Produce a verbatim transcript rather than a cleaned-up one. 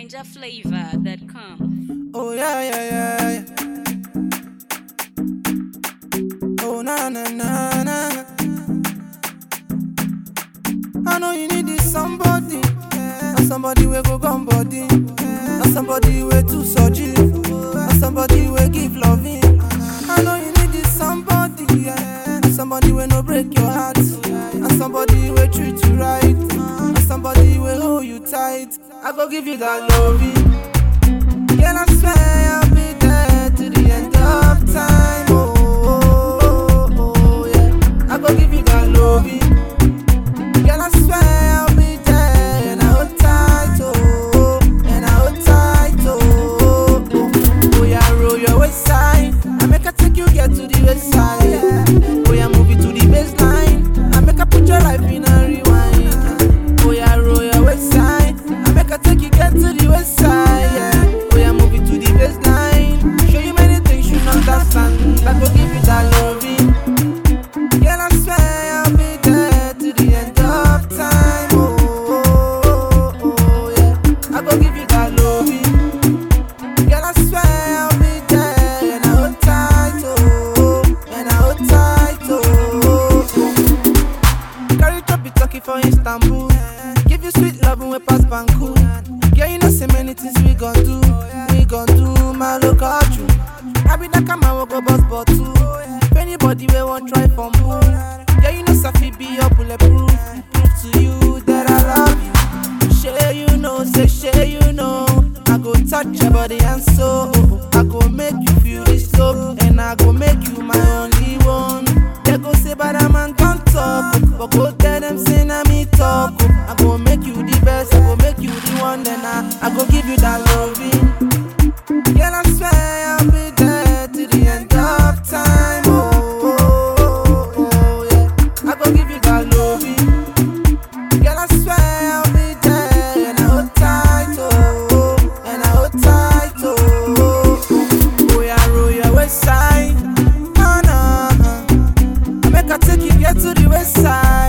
Ninja Flavor dot com. Oh yeah, yeah, yeah, yeah. Oh na na na na. I know you need this somebody, yeah. And somebody will go gun body, yeah. And somebody will do surgery, and somebody will give loving. I know you need this somebody, yeah. And somebody will no break your heart, and somebody will treat you right, and somebody will hold you tight. I go give you that loving. Girl, I swear I'll be there to the end of time. Oh, oh, oh, oh, yeah. I go give you that loving. Girl, I swear I'll be there, and I hold tight, oh, and I hold tight, oh, oh, oh, yeah, roll your waist side. I make her take you get to the west side, yeah. Oh, yeah, move it to the baseline. I make her put your life in a rewind. Oh, yeah, roll your waist side. I make her take you get to the west side, yeah. Oh, yeah, move it to the baseline. Show you many things you don't understand. I go give you that loving. Girl, I swear I'll be there to the end of time. Oh, oh, oh, oh, yeah. I go give you that loving. Girl, I swear I'll be there, and I hold tight, oh, and I hold tight, oh, oh. Carry top, be talking for Istanbul. Give you sweet love when we pass Banku. Yeah, you know so many things we gon' do, we gon' do, my local true. I be that come and go boss but too. If anybody will want try for more, yeah, you know Safi be your bulletproof. Prove to you that I love you. Share you know, say share you know. I go touch your body and soul. I go make you feel this love, and I go make you my only one. They go say but a man don't talk, but go tell them say na me talk. I go make you the best, I go make you the one, then I, I go give you that loving. Girl, I swear I'll be there to the end of time. Oh, oh, oh, oh, yeah. I go give you that loving. Girl, I swear I'll be there, and I hold tight, oh, and I hold tight, oh, oh, yeah, roll your waist side. Oh, no, I make her take you get to the west side.